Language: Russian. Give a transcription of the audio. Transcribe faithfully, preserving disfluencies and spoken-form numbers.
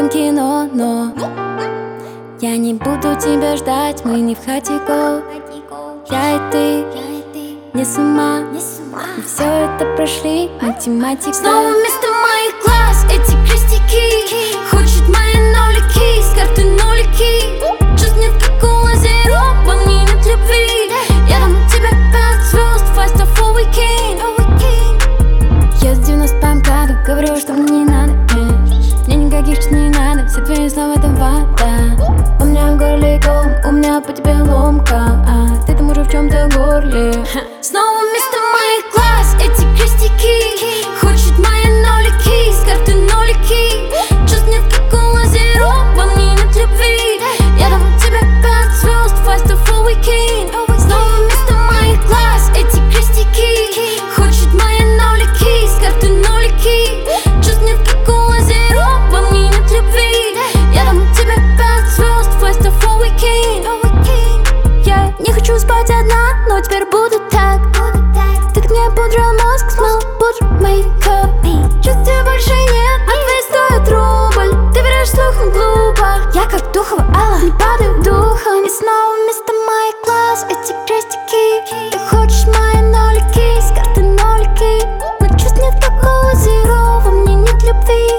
этом кино, но я не буду тебя ждать, мы не в хатико. Я и ты, не с ума, мы все это прошли, математика. Снова вместо моих глаз эти крестики. Хочет мои нолики, с карты нулики. Чувств нет, как у лазеров, во мне нет любви. Я дам тебе пять звезд, five star for weekend. Я с девяносто по МКАДу говорю, что мне не надо, э. Мне никаких чувств не надо, все твои слова это вода. У меня в горле ком, у меня по тебе ломка, а ты там уже в чем-то горле. Снова вместо моих глаз эти крестики. Хочет мои нолики, с карты нулики. Чувств нет, как у лазеров, во мне нет любви. Я дам тебе пять звезд, five star for weekend. Снова вместо моих глаз эти крестики. Хочет мои нолики, с карты нулики. Чувств нет, как у лазеров, во мне нет любви. Я дам тебе пять звезд, five star for weekend. Я не хочу спать одна, но теперь буду так. Ты так мне пудрил мозг, смыл пудр мейкап. Чувств тебе больше нет, а твои стоят рубль. Ты врешь слухом глупо, я как духова Алла, не падаю духом. И снова вместо моих глаз эти крестики. Ты хочешь мои нолики, с карты нолики. Но чувств нет, как у лазеров, во мне нет любви.